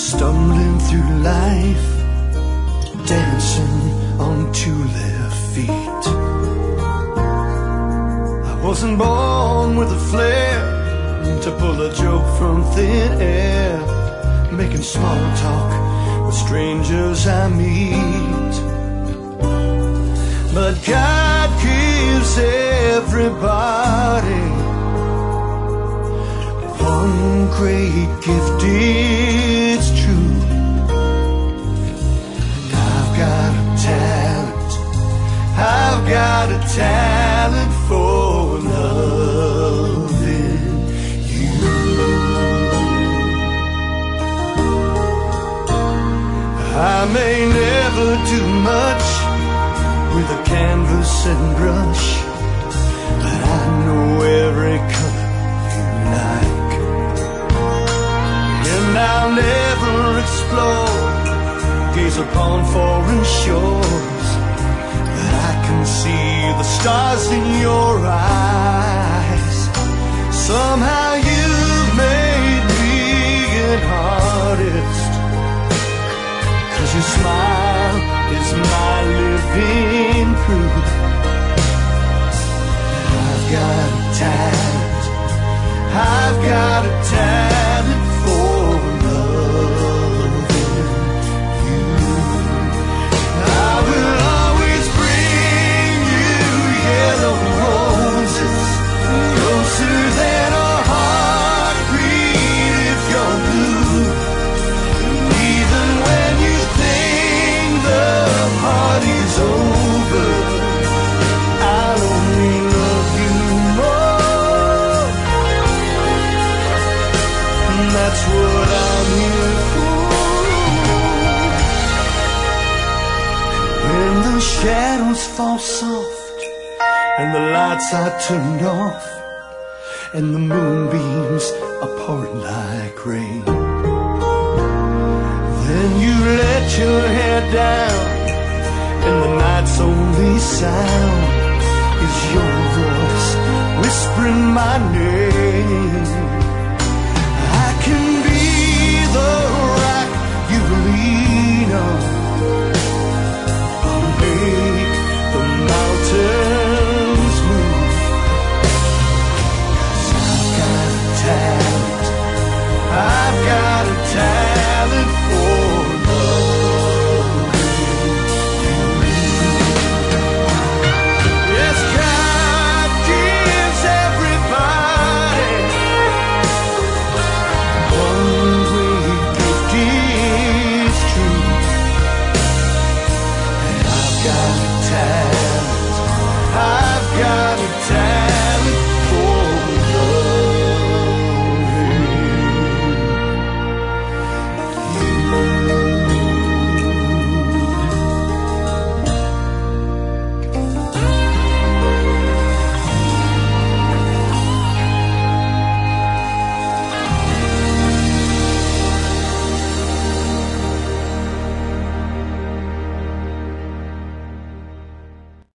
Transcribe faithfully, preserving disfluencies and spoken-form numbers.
stumbling through life, dancing on two left feet. I wasn't born with a flair to pull a joke from thin air, making small talk with strangers I meet. But God gives everybody one great gift, it's true. And I've got a talent, I've got a talent for loving you. I may never do much with a canvas and brush, but I know every color you like. And I'll never explore, gaze upon foreign shores, but I can see the stars in your eyes. Somehow you've made me an artist, 'cause your smile is my living proof. I've got a talent, I've got a talent for loving you. I will always bring you yellow roses, closer than a heartbeat if you're blue. Even when you think the party's over, I'll only love you more. And that's what I'm here for. When the shadows fall soft and the lights are turned off and the moonbeams are pouring like rain, then you let your hair down and the night's only sound is your voice whispering my name.